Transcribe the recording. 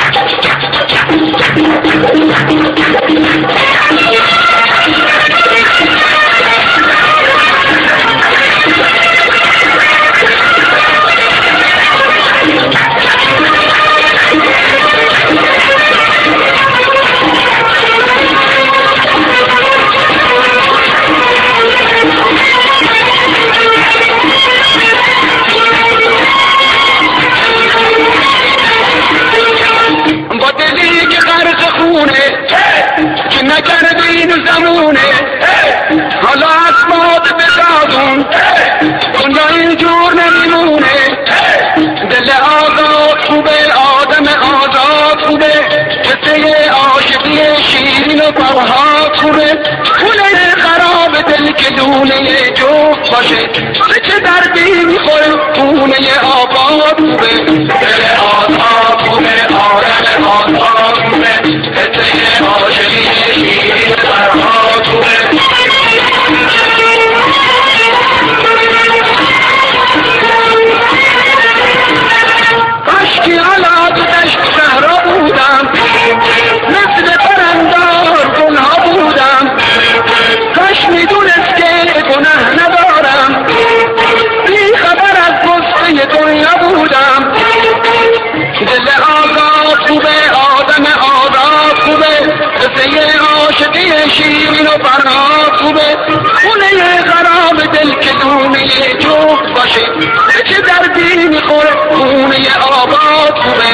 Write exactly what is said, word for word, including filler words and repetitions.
که نکردین زمونه حالا اسباب بسازون دنیا اینجور نمیمونه دل آزاد خوبه آدم آزاد خوبه قصه عاشقی شیرین و فرهاد خوبه خونه خراب دل که دونه جفت باشه چه دردی میخوره خونه آباد خوبه دل آزاد خوبه آدم آزاد خوبه قصه عاشقی شیرین و فرهاد خوبه کاشکی حالا تو دشت صحرا بودم مثل پرندار گلها بودم کاش میدونست که گناه ندارم بی خبر از قصه دنیا بودم دل آزاد خوبه آدم آزاد خوبه قصه عاشقی شیرین و فرهاد خوبه خونه خراب دل که دونه جفت باشه چه دردی میخوره خونه آباد خوبه